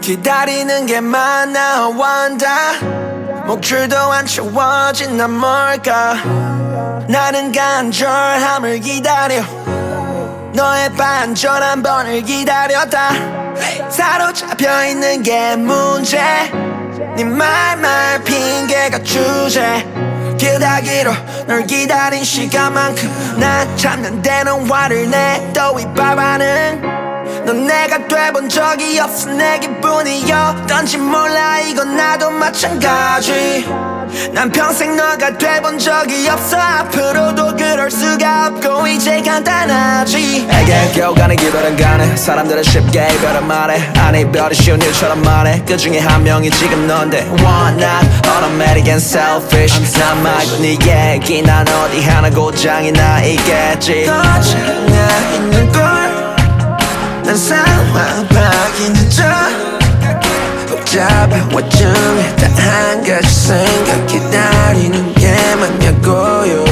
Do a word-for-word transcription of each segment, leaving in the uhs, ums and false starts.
기다리는 게 많아 원다 목줄도 안 채워진 난 뭘까 나는 간절함을 기다려 너의 반전 한 번을 기다렸다 사로잡혀 있는 게 문제 네 말말 핑계가 주제 기다기로 널 기다린 시간만큼 난 참는데 넌 화를 내 또 이 바바는 넌 내가 돼본 적이 없어 내 기분이 어떤지 몰라 이건 나도 마찬가지 난 평생 너가 돼본 적이 없어 앞으로도 그럴 수가 없고 이제 간단하지 에게 겨우가는 기별은 가네 사람들은 쉽게 이별을 말해 안 이별이 쉬운 일처럼 말해 그 중에 한 명이 지금 넌데 One not automatic and selfish 난 말고 네 얘기 난 어디 하나 고장이 나 있겠지 너잖아 있는 걸 난 상황 파악이 늦어 복잡해 와중에 단 한 가지 생각 기다리는 게 맞냐고요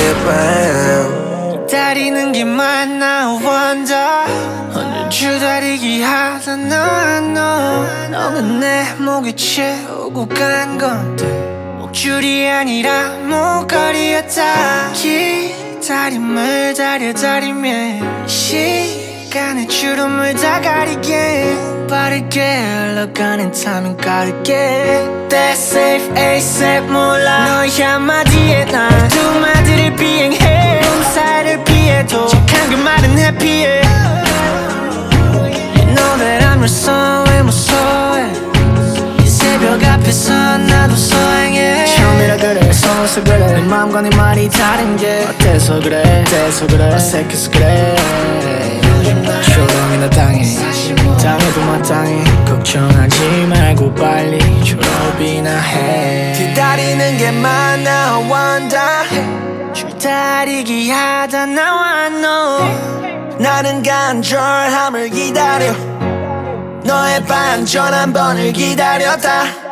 매밤 기다리는 게 맞나 원다 언제 기다리기 하다 너 너는 내 목에 채우고 간 건데 목줄이 아니라 목걸이였다 기다림을 다려다리며 시간의 주름을 다 가리게 빠르게 흘러가는 타면 가르게 That's safe ASAP 몰라 너의 한마디에 난 두 마디를 비행해 꿈살을 피해도 착한 그 말은 해피해 You know that I'm your son 왜 무서워해 이 새벽 앞에서 나도 소행해 처음이라 그래 서서 그래 내 마음과 네 말이 다른 게 어때서 그래 어때서 그래 어색해서 그래 조롱이나 당해 당해도 마땅해 걱정하지 말고 빨리 졸업이나 해 기다리는 게 많아 원다 기다리기 하다 나와 너 나는 간절함을 기다려 너의 반전 한 번을 기다렸다